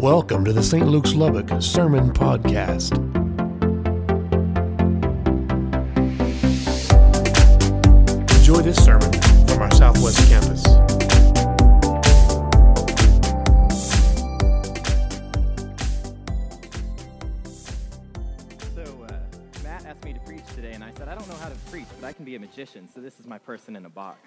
Welcome to the St. Luke's Lubbock Sermon Podcast. Enjoy this sermon from our Southwest campus. Matt asked me to preach today, and I said, I don't know how to preach, but I can be a magician, so this is my person in a box.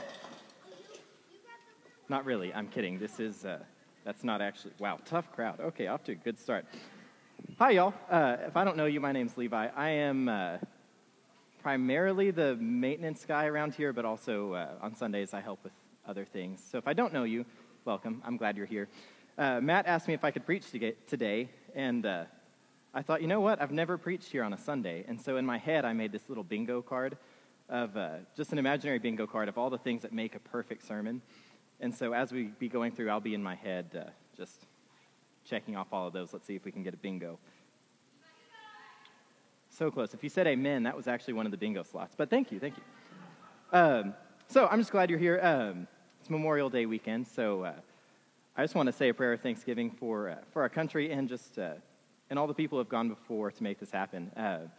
Not really, I'm kidding. This is, that's not actually, wow, tough crowd. Okay, off to a good start. Hi, y'all. If I don't know you, my name's Levi. I am primarily the maintenance guy around here, but also on Sundays I help with other things. So if I don't know you, welcome. I'm glad you're here. Matt asked me if I could preach today, and I thought, you know what? I've never preached here on a Sunday. And so in my head, I made this little bingo card of just an imaginary bingo card of all the things that make a perfect sermon. And so as we be going through, I'll be in my head just checking off all of those. Let's see if we can get a bingo. So close. If you said amen, that was actually one of the bingo slots. But thank you. So I'm just glad you're here. It's Memorial Day weekend, so I just want to say a prayer of thanksgiving for our country and just and all the people who have gone before to make this happen.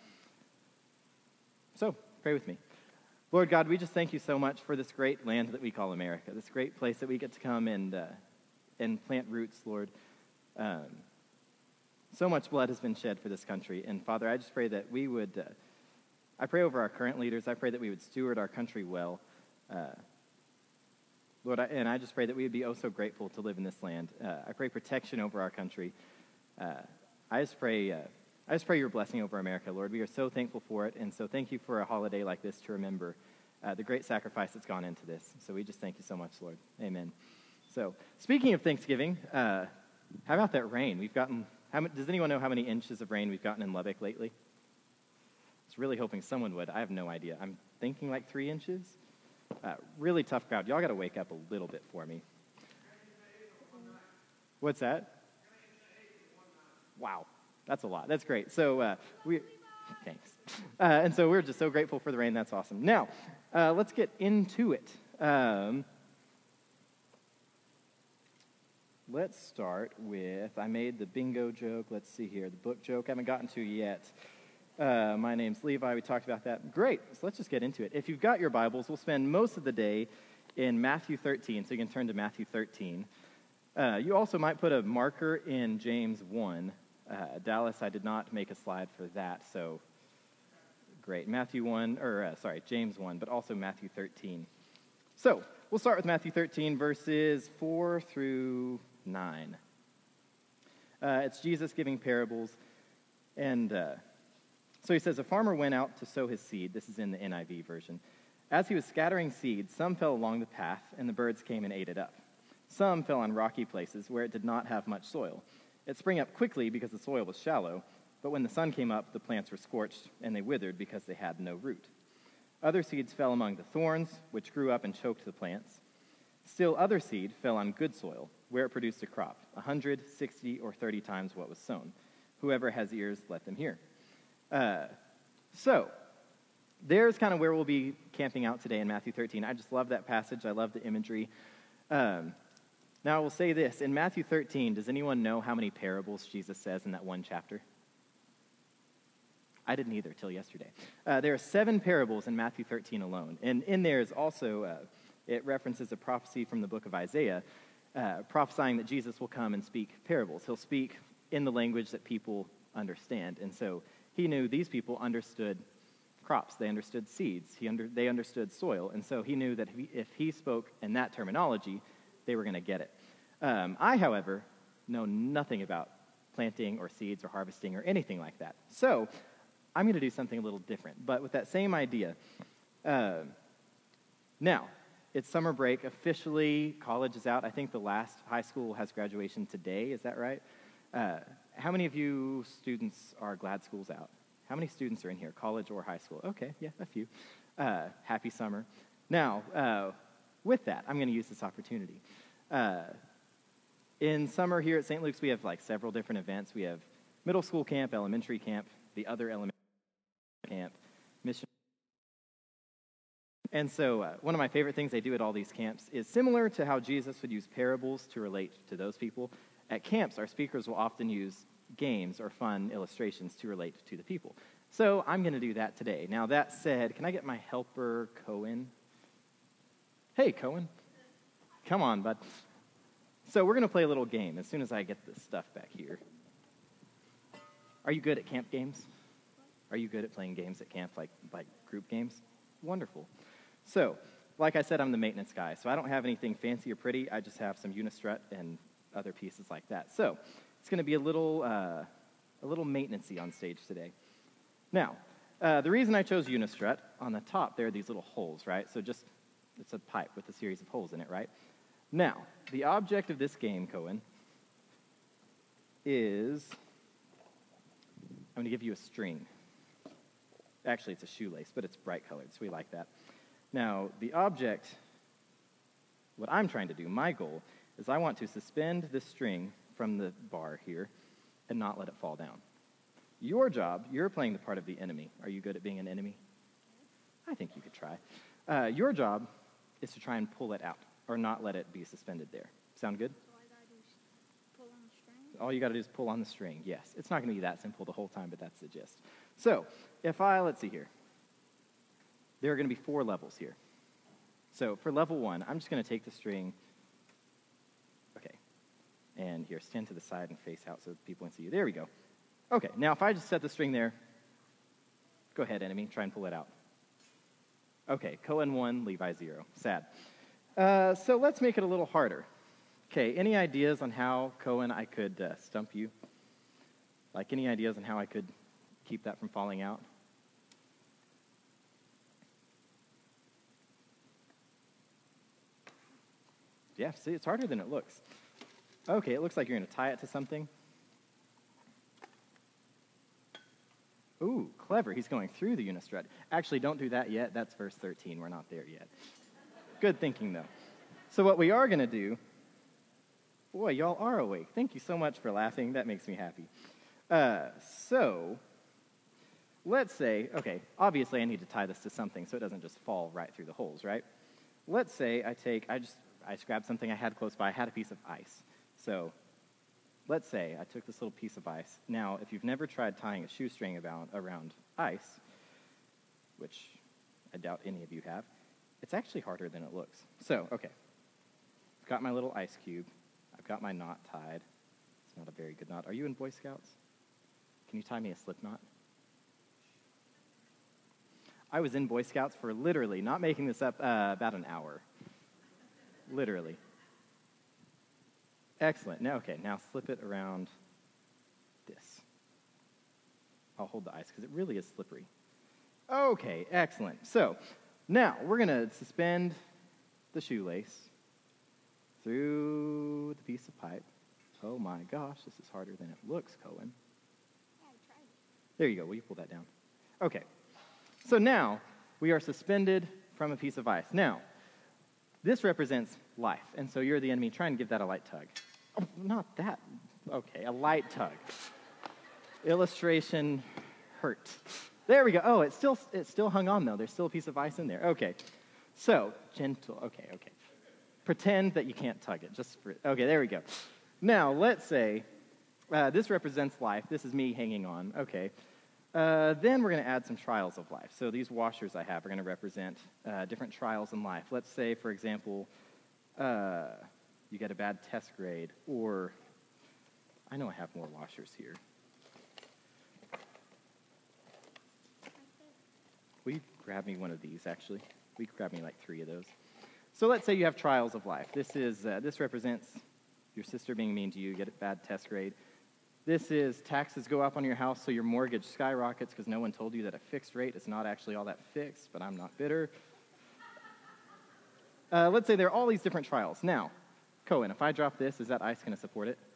So pray with me. Lord God, we just thank you so much for this great land that we call America, this great place that we get to come and plant roots, Lord. So much blood has been shed for this country, and Father, I just pray that we would, I pray over our current leaders, I pray that we would steward our country well. Lord, I just pray that we would be oh so grateful to live in this land. I pray protection over our country. I just pray your blessing over America, Lord. We are so thankful for it, and so thank you for a holiday like this to remember the great sacrifice that's gone into this. So we just thank you so much, Lord. Amen. So speaking of Thanksgiving, how about that rain? Does anyone know how many inches of rain we've gotten in Lubbock lately? I was really hoping someone would. I have no idea. I'm thinking like 3 inches. Really tough crowd. Y'all got to wake up a little bit for me. What's that? Wow. That's a lot. That's great. So thanks. And so we're just so grateful for the rain. That's awesome. Now, let's get into it. Let's start with, I made the bingo joke. Let's see here. The book joke I haven't gotten to yet. My name's Levi. We talked about that. Great. So let's just get into it. If you've got your Bibles, we'll spend most of the day in Matthew 13. So you can turn to Matthew 13. You also might put a marker in James 1. Dallas, I did not make a slide for that, so great. James 1, but also Matthew 13. So we'll start with Matthew 13, verses 4 through 9. It's Jesus giving parables, and so he says, a farmer went out to sow his seed. This is in the NIV version. As he was scattering seed, some fell along the path, and the birds came and ate it up. Some fell on rocky places where it did not have much soil. It sprang up quickly because the soil was shallow, but when the sun came up, the plants were scorched, and they withered because they had no root. Other seeds fell among the thorns, which grew up and choked the plants. Still other seed fell on good soil, where it produced a crop, 100, 60, or 30 times what was sown. Whoever has ears, let them hear. So there's kind of where we'll be camping out today in Matthew 13. I just love that passage. I love the imagery. Now, I will say this. In Matthew 13, does anyone know how many parables Jesus says in that one chapter? I didn't either till yesterday. There are 7 parables in Matthew 13 alone. And in there is also, it references a prophecy from the book of Isaiah, prophesying that Jesus will come and speak parables. He'll speak in the language that people understand. And so he knew these people understood crops. They understood seeds. They understood soil. And so he knew that if he spoke in that terminology, they were going to get it. I, however, know nothing about planting or seeds or harvesting or anything like that. So I'm going to do something a little different, but with that same idea. Now, it's summer break. Officially, college is out. I think the last high school has graduation today. Is that right? How many of you students are glad school's out? How many students are in here, college or high school? Okay, yeah, a few. Happy summer. Now, with that, I'm going to use this opportunity. In summer here at St. Luke's, we have several different events. We have middle school camp, elementary camp, the other elementary camp, mission. And so one of my favorite things they do at all these camps is similar to how Jesus would use parables to relate to those people. At camps, our speakers will often use games or fun illustrations to relate to the people. So I'm going to do that today. Now, that said, can I get my helper, Cohen? Hey, Cohen. Come on, bud. So we're going to play a little game as soon as I get this stuff back here. Are you good at camp games? Are you good at playing games at camp, like group games? Wonderful. So, like I said, I'm the maintenance guy, so I don't have anything fancy or pretty. I just have some Unistrut and other pieces like that. So it's going to be a little maintenance-y on stage today. Now, the reason I chose Unistrut, on the top there are these little holes, right? So it's a pipe with a series of holes in it, right? Now, the object of this game, Cohen, is, I'm going to give you a string. Actually, it's a shoelace, but it's bright colored, so we like that. Now, the object, what I'm trying to do, my goal, is I want to suspend this string from the bar here and not let it fall down. Your job, you're playing the part of the enemy. Are you good at being an enemy? I think you could try. Your job is to try and pull it out or not let it be suspended there. Sound good? So all I gotta do is pull on the string? All you got to do is pull on the string, yes. It's not going to be that simple the whole time, but that's the gist. So let's see here. There are going to be 4 levels here. So for level 1, I'm just going to take the string. Okay. And here, stand to the side and face out so people can see you. There we go. Okay, now if I just set the string there, go ahead, enemy, try and pull it out. Okay, Cohen 1, Levi 0. Sad. So let's make it a little harder. Okay, any ideas on how, Cohen, I could stump you? Like, any ideas on how I could keep that from falling out? Yeah, see, it's harder than it looks. Okay, it looks like you're going to tie it to something. Ooh, clever. He's going through the Unistrut. Actually, don't do that yet. That's verse 13. We're not there yet. Good thinking, though. So what we are going to do... Boy, y'all are awake. Thank you so much for laughing. That makes me happy. So, let's say... Okay, obviously I need to tie this to something so it doesn't just fall right through the holes, right? Let's say I just grabbed something I had close by. I had a piece of ice. So... let's say I took this little piece of ice. Now, if you've never tried tying a shoestring around ice, which I doubt any of you have, it's actually harder than it looks. So, okay. I've got my little ice cube. I've got my knot tied. It's not a very good knot. Are you in Boy Scouts? Can you tie me a slip knot? I was in Boy Scouts for literally, not making this up, about an hour. Literally. Excellent. Now slip it around this. I'll hold the ice because it really is slippery. Okay, excellent. So now we're going to suspend the shoelace through the piece of pipe. Oh my gosh, this is harder than it looks, Cohen. Yeah, I tried it. There you go. Will you pull that down? Okay. So now we are suspended from a piece of ice. Now, this represents life, and so you're the enemy. Try and give that a light tug. Oh, not that. Okay, a light tug. Illustration hurt. There we go. Oh, it still hung on, though. There's still a piece of ice in there. Okay. So, gentle. Okay. Pretend that you can't tug it. Okay, there we go. Now, let's say this represents life. This is me hanging on. Okay. Then we're going to add some trials of life. So these washers I have are going to represent different trials in life. Let's say, for example, you get a bad test grade, or I know I have more washers here. Will you grab me one of these, actually? Will you grab me like 3 of those? So let's say you have trials of life. This represents your sister being mean to you, get a bad test grade. This is taxes go up on your house, so your mortgage skyrockets because no one told you that a fixed rate is not actually all that fixed, but I'm not bitter. Let's say there are all these different trials. Now, Cohen, if I drop this, is that ice going to support it?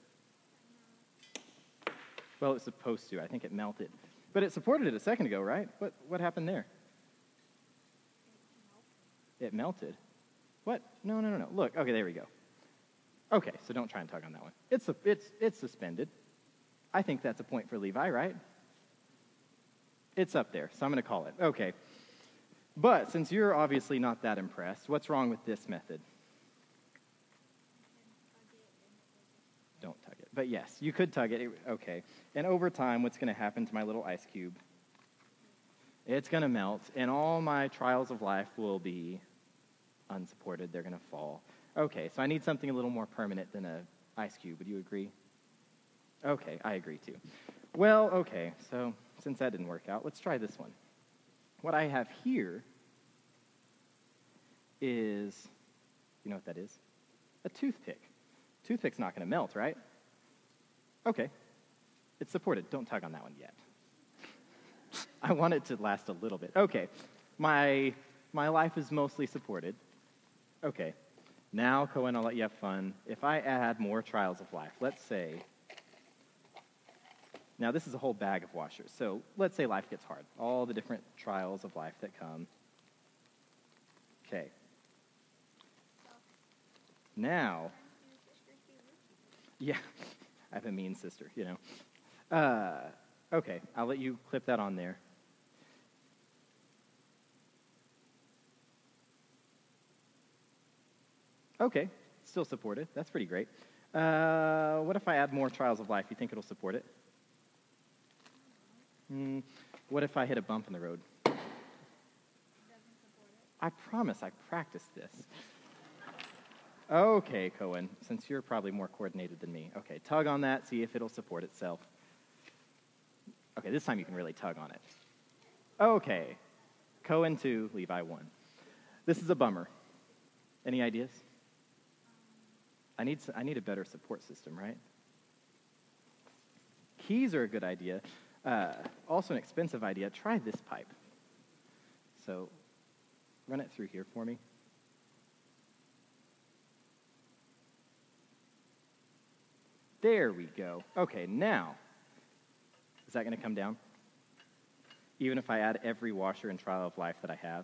Well, it's supposed to. I think it melted. But it supported it a second ago, right? What happened there? It melted. What? No. Look, okay, there we go. Okay, so don't try and tug on that one. It's suspended. I think that's a point for Levi, right? It's up there, so I'm going to call it. Okay. But since you're obviously not that impressed, what's wrong with this method? Don't tug it. But yes, you could tug it. Okay. And over time, what's going to happen to my little ice cube? It's going to melt, and all my trials of life will be unsupported. They're going to fall. Okay, so I need something a little more permanent than an ice cube. Would you agree? Okay, I agree too. Well, okay, so since that didn't work out, let's try this one. What I have here is, you know what that is? A toothpick. Toothpick's not going to melt, right? Okay, it's supported. Don't tug on that one yet. I want it to last a little bit. Okay, my life is mostly supported. Okay, now, Cohen, I'll let you have fun. If I add more trials of life, let's say, now this is a whole bag of washers. So let's say life gets hard, all the different trials of life that come. Okay. Now, yeah, I have a mean sister, you know. Okay, I'll let you clip that on there. Okay, still supported. That's pretty great. What if I add more trials of life? You think it'll support it? What if I hit a bump in the road? I promise I practiced this. Okay, Cohen, since you're probably more coordinated than me. Okay, tug on that, see if it'll support itself. Okay, this time you can really tug on it. Okay, Cohen 2, Levi 1. This is a bummer. Any ideas? I need a better support system, right? Keys are a good idea. Also an expensive idea. Try this pipe. So run it through here for me. There we go. Okay, now, is that going to come down? Even if I add every washer and trial of life that I have?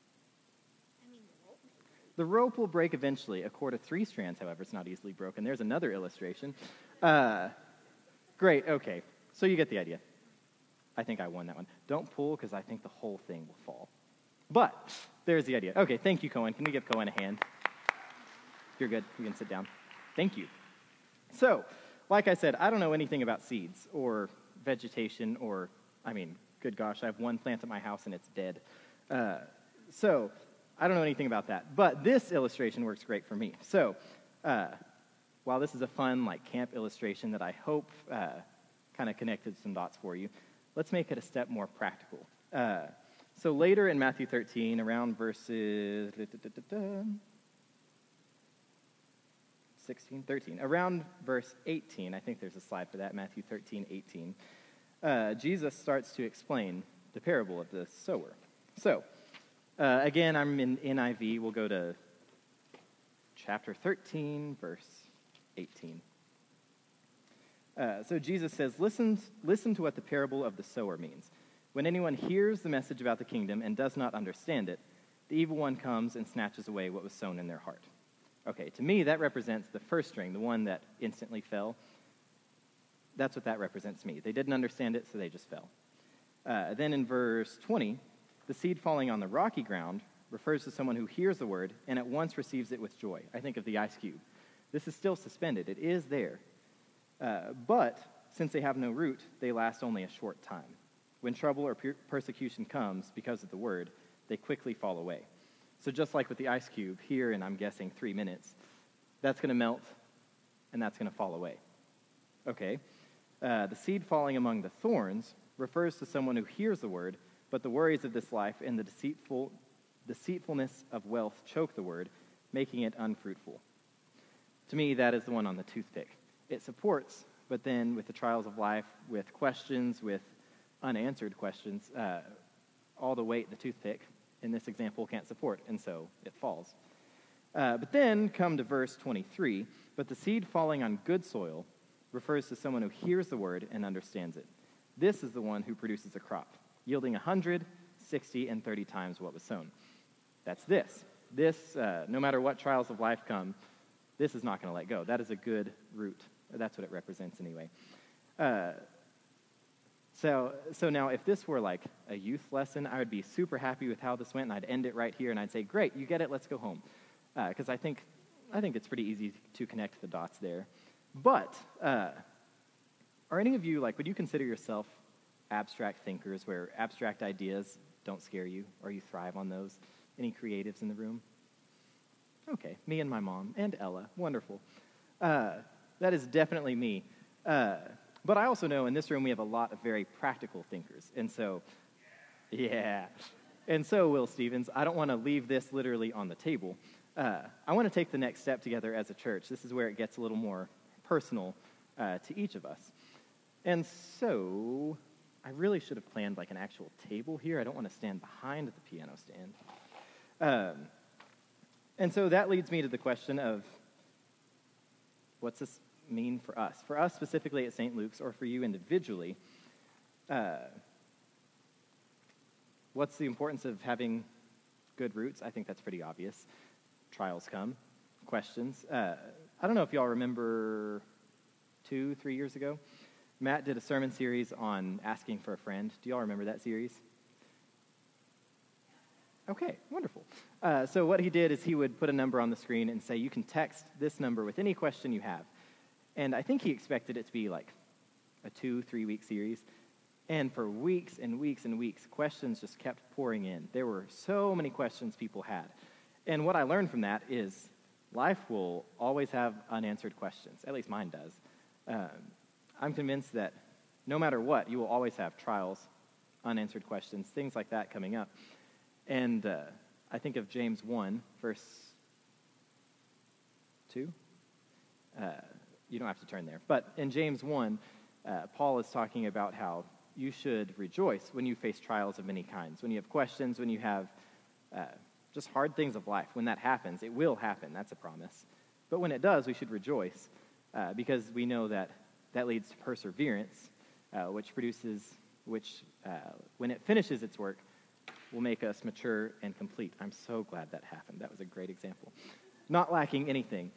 The rope will break eventually. A cord of 3 strands, however, is not easily broken. There's another illustration. Great, okay. So you get the idea. I think I won that one. Don't pull, because I think the whole thing will fall. But there's the idea. Okay, thank you, Cohen. Can we give Cohen a hand? You're good. You can sit down. Thank you. So, like I said, I don't know anything about seeds or vegetation or, good gosh, I have one plant at my house and it's dead. So, I don't know anything about that. But this illustration works great for me. So, while this is a fun, camp illustration that I hope kind of connected some dots for you, let's make it a step more practical. So later in Matthew 13, around verses 16, 13, around verse 18, I think there's a slide for that, Matthew 13, 18, Jesus starts to explain the parable of the sower. So, again, I'm in NIV. We'll go to chapter 13, verse 18. So Jesus says, listen to what the parable of the sower means. When anyone hears the message about the kingdom and does not understand it, the evil one comes and snatches away what was sown in their heart. Okay, to me, that represents the first string, the one that instantly fell. That's what that represents to me. They didn't understand it, so they just fell. Then in verse 20, the seed falling on the rocky ground refers to someone who hears the word and at once receives it with joy. I think of the ice cube. This is still suspended. It is there. But since they have no root, they last only a short time. When trouble or persecution comes because of the word, they quickly fall away. So just like with the ice cube, here in, I'm guessing, 3 minutes, that's going to melt, and that's going to fall away. Okay. The seed falling among the thorns refers to someone who hears the word, but the worries of this life and the deceitfulness of wealth choke the word, making it unfruitful. To me, that is the one on the toothpick. It supports, but then with the trials of life, with questions, with unanswered questions, all the weight the toothpick in this example can't support, and so it falls. But then come to verse 23, but the seed falling on good soil refers to someone who hears the word and understands it. This is the one who produces a crop, yielding 100, 60, and 30 times what was sown. That's this. This, no matter what trials of life come, this is not going to let go. That is a good root. That's what it represents anyway. So now if this were like a youth lesson, I would be super happy with how this went, and I'd end it right here, and I'd say, great, you get it, let's go home. Because I think it's pretty easy to connect the dots there. But are any of you, would you consider yourself abstract thinkers where abstract ideas don't scare you or you thrive on those? Any creatives in the room? Okay, me and my mom and Ella. Wonderful. That is definitely me. But I also know in this room we have a lot of very practical thinkers. And so, yeah. And so, Will Stevens, I don't want to leave this literally on the table. I want to take the next step together as a church. This is where it gets a little more personal to each of us. And so, I really should have planned an actual table here. I don't want to stand behind the piano stand. And so that leads me to the question of, what's this mean for us? For us specifically at St. Luke's, or for you individually, what's the importance of having good roots? I think that's pretty obvious. Trials come, questions. I don't know if y'all remember 2-3 years ago, Matt did a sermon series on asking for a friend. Do y'all remember that series? Okay, wonderful. So what he did is he would put a number on the screen and say, you can text this number with any question you have. And I think he expected it to be a 2-3 week series. And for weeks and weeks and weeks, questions just kept pouring in. There were so many questions people had. And what I learned from that is life will always have unanswered questions. At least mine does. I'm convinced that no matter what, you will always have trials, unanswered questions, things like that coming up. And I think of James 1, verse 2. You don't have to turn there. But in James 1, Paul is talking about how you should rejoice when you face trials of many kinds, when you have questions, when you have just hard things of life. When that happens, it will happen. That's a promise. But when it does, we should rejoice because we know that leads to perseverance, which when it finishes its work, will make us mature and complete. I'm so glad that happened. That was a great example. Not lacking anything.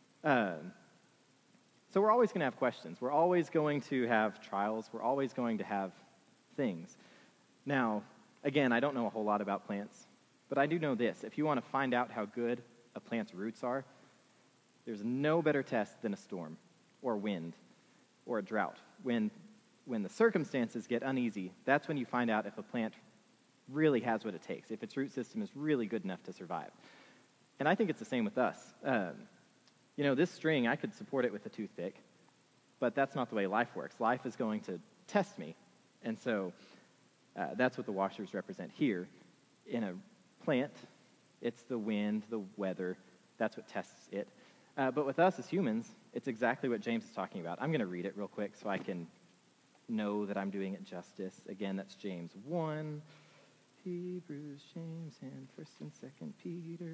So we're always going to have questions. We're always going to have trials. We're always going to have things. Now, again, I don't know a whole lot about plants, but I do know this. If you want to find out how good a plant's roots are, there's no better test than a storm or wind or a drought. When the circumstances get uneasy, that's when you find out if a plant really has what it takes, if its root system is really good enough to survive. And I think it's the same with us. This string, I could support it with a toothpick, but that's not the way life works. Life is going to test me. And so that's what the washers represent here. In a plant, it's the wind, the weather. That's what tests it. But with us as humans, it's exactly what James is talking about. I'm going to read it real quick so I can know that I'm doing it justice. Again, that's James 1, Hebrews, James, and 1st and 2nd Peter,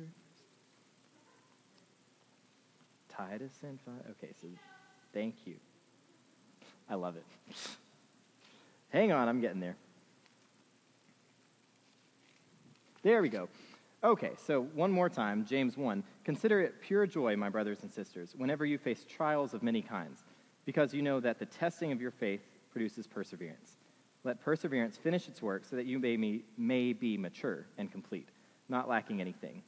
Titus, and 5. Okay, so thank you. I love it. Hang on, I'm getting there. There we go. Okay, so one more time, James 1. Consider it pure joy, my brothers and sisters, whenever you face trials of many kinds, because you know that the testing of your faith produces perseverance. Let perseverance finish its work so that you may be mature and complete, not lacking anything.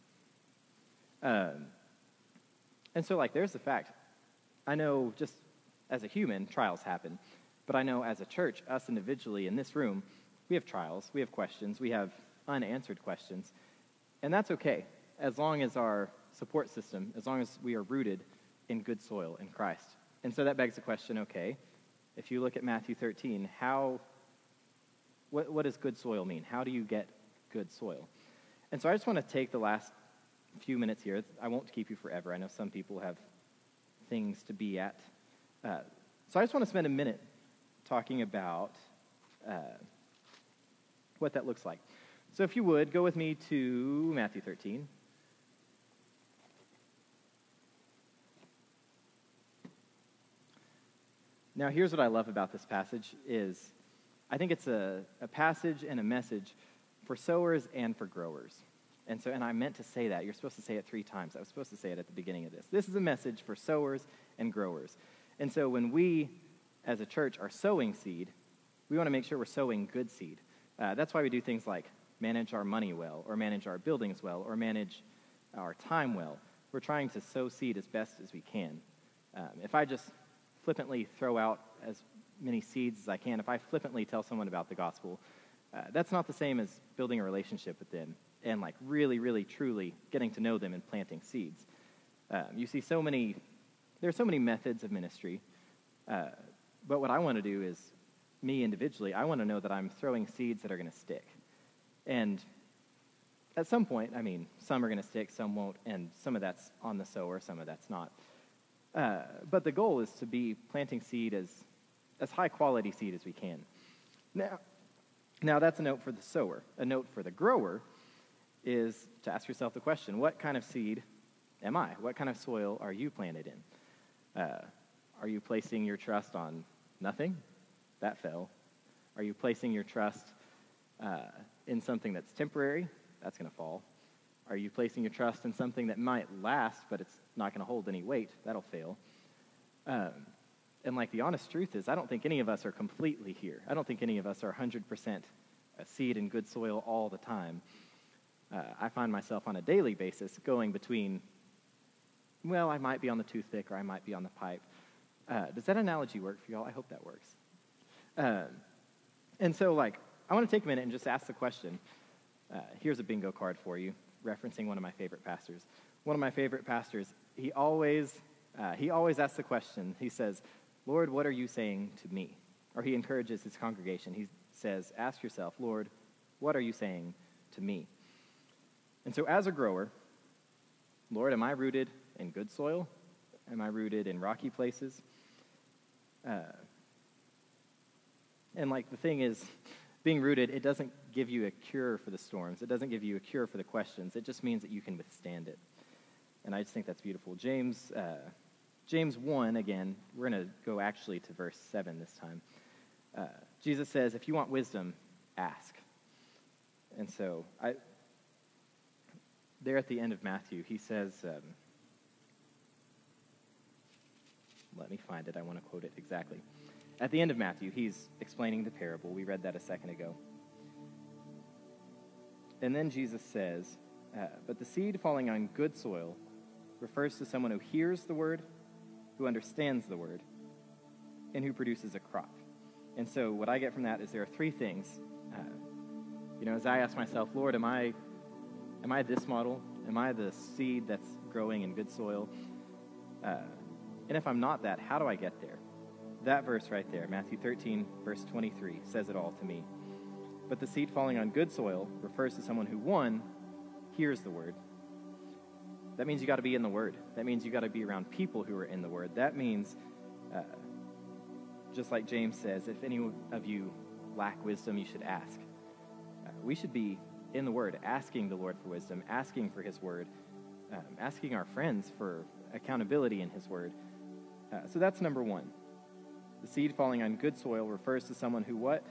And so, there's the fact. I know just as a human, trials happen. But I know as a church, us individually in this room, we have trials, we have questions, we have unanswered questions. And that's okay, as long as our support system, as long as we are rooted in good soil in Christ. And so that begs the question, okay, if you look at Matthew 13, what does good soil mean? How do you get good soil? And so I just want to take the last few minutes here. I won't keep you forever. I know some people have things to be at. So I just want to spend a minute talking about what that looks like. So if you would, go with me to Matthew 13. Now, here's what I love about this passage is I think it's a passage and a message for sowers and for growers. And I meant to say that. You're supposed to say it 3 times. I was supposed to say it at the beginning of this. This is a message for sowers and growers. And so when we, as a church, are sowing seed, we want to make sure we're sowing good seed. That's why we do things like manage our money well, or manage our buildings well, or manage our time well. We're trying to sow seed as best as we can. If I just flippantly throw out as many seeds as I can, if I flippantly tell someone about the gospel, that's not the same as building a relationship with them and like really, really, truly getting to know them and planting seeds. You see there are so many methods of ministry, but what I want to do is, me individually, I want to know that I'm throwing seeds that are going to stick. And at some point, I mean, some are going to stick, some won't, and some of that's on the sower, some of that's not. But the goal is to be planting seed as high-quality seed as we can. Now, that's a note for the sower. A note for the grower is to ask yourself the question, what kind of seed am I? What kind of soil are you planted in? Are you placing your trust on nothing? That fell. Are you placing your trust in something that's temporary? That's going to fall. Are you placing your trust in something that might last, but it's not going to hold any weight? That'll fail. And like the honest truth is, I don't think any of us are completely here. I don't think any of us are 100% a seed in good soil all the time. I find myself on a daily basis going between, well, I might be on the toothpick or I might be on the pipe. Does that analogy work for y'all? I hope that works. And so, I want to take a minute and just ask the question. Here's a bingo card for you, referencing one of my favorite pastors. One of my favorite pastors, he always asks the question. He says, Lord, what are you saying to me? Or he encourages his congregation. He says, ask yourself, Lord, what are you saying to me? And so as a grower, Lord, am I rooted in good soil? Am I rooted in rocky places? And the thing is, being rooted, it doesn't give you a cure for the storms. It doesn't give you a cure for the questions. It just means that you can withstand it. And I just think that's beautiful. James 1, again, we're going to go actually to verse 7 this time. Jesus says, if you want wisdom, ask. And so, there at the end of Matthew, he says, let me find it. I want to quote it exactly. At the end of Matthew, he's explaining the parable. We read that a second ago. And then Jesus says, but the seed falling on good soil refers to someone who hears the word, who understands the word, and who produces a crop. And so what I get from that is there are three things. As I ask myself, Lord, am I this model? Am I the seed that's growing in good soil? And if I'm not that, how do I get there? That verse right there, Matthew 13, verse 23, says it all to me. But the seed falling on good soil refers to someone who, one, hears the word. That means you got to be in the word. That means you got to be around people who are in the word. That means, just like James says, if any of you lack wisdom, you should ask. We should be in the word, asking the Lord for wisdom, asking for his word, asking our friends for accountability in his word. So that's number one. The seed falling on good soil refers to someone who what?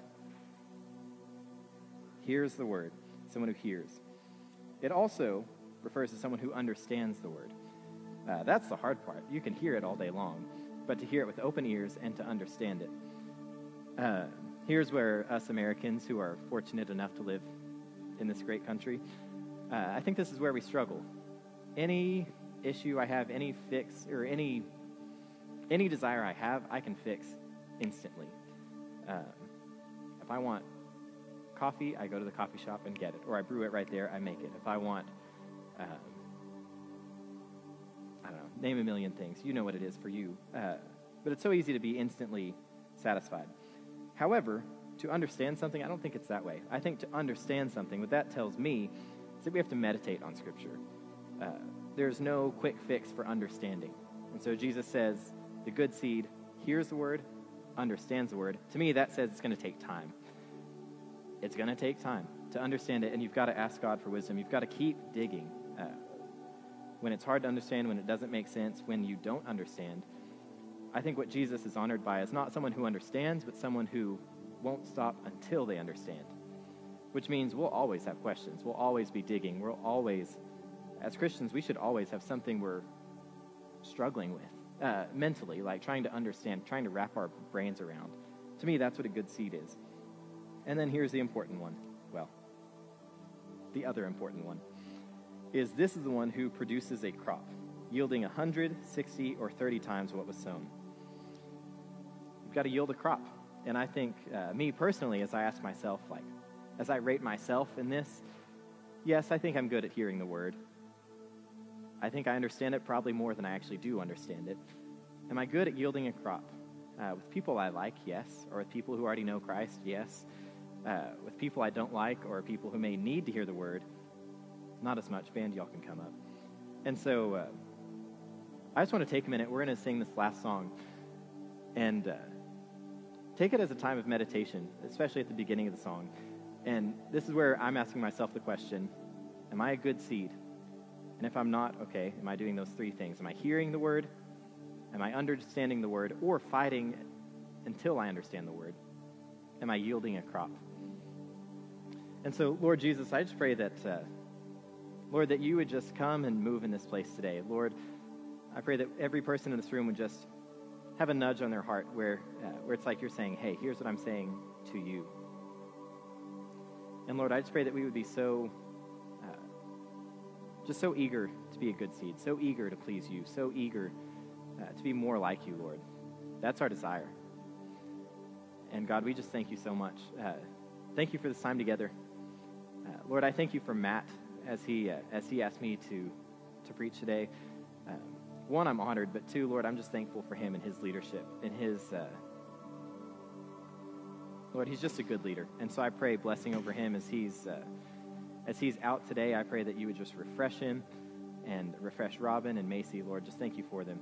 Hears the word. Someone who hears. It also refers to someone who understands the word. That's the hard part. You can hear it all day long, but to hear it with open ears and to understand it. Here's where us Americans who are fortunate enough to live in this great country, I think this is where we struggle. Any issue I have, any fix, or any desire I have, I can fix instantly. If I want coffee, I go to the coffee shop and get it. Or I brew it right there, I make it. If I want, I don't know, name a million things. You know what it is for you. But it's so easy to be instantly satisfied. However, to understand something, I don't think it's that way. I think to understand something, what that tells me is that we have to meditate on Scripture. There's no quick fix for understanding. And so Jesus says, the good seed hears the word, understands the word. To me, that says it's going to take time. It's going to take time to understand it, and you've got to ask God for wisdom. You've got to keep digging. When it's hard to understand, when it doesn't make sense, when you don't understand, I think what Jesus is honored by is not someone who understands, but someone who won't stop until they understand, which means we'll always have questions. We'll always be digging. We'll always, as Christians, we should always have something we're struggling with mentally, like trying to understand, trying to wrap our brains around. To me, that's what a good seed is. And then here's the important one. Well, the other important one is this is the one who produces a crop. yielding 100, 60, or 30 times what was sown. You've got to yield a crop. And I think, me personally, as I ask myself, as I rate myself in this, yes, I think I'm good at hearing the word. I think I understand it probably more than I actually do understand it. Am I good at yielding a crop? With people I like, yes. Or with people who already know Christ, yes. With people I don't like or people who may need to hear the word, not as much. Band, y'all can come up. And so I just want to take a minute. We're going to sing this last song. And take it as a time of meditation, especially at the beginning of the song. And this is where I'm asking myself the question, am I a good seed? And if I'm not, okay, am I doing those three things? Am I hearing the word? Am I understanding the word or fighting until I understand the word? Am I yielding a crop? And so, Lord Jesus, I just pray that, Lord, that you would just come and move in this place today. Lord, I pray that every person in this room would just have a nudge on their heart where it's like you're saying, hey, here's what I'm saying to you. And Lord, I just pray that we would be so eager to be a good seed, so eager to please you, so eager to be more like you, Lord. That's our desire. And God, we just thank you so much. Thank you for this time together. Lord, I thank you for Matt as he asked me to preach today. One, I'm honored, but two, Lord, I'm just thankful for him and his leadership and his, Lord, he's just a good leader. And so I pray blessing over him as he's out today. I pray that you would just refresh him and refresh Robin and Macy. Lord, just thank you for them.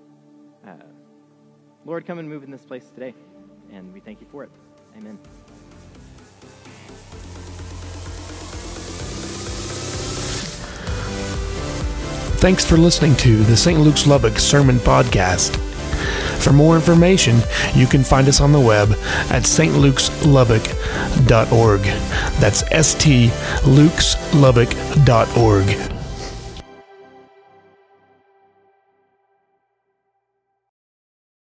Lord, come and move in this place today, and we thank you for it. Amen. Thanks for listening to the St. Luke's Lubbock Sermon Podcast. For more information, you can find us on the web at stlukes.lubbock.org. That's stlukes.lubbock.org.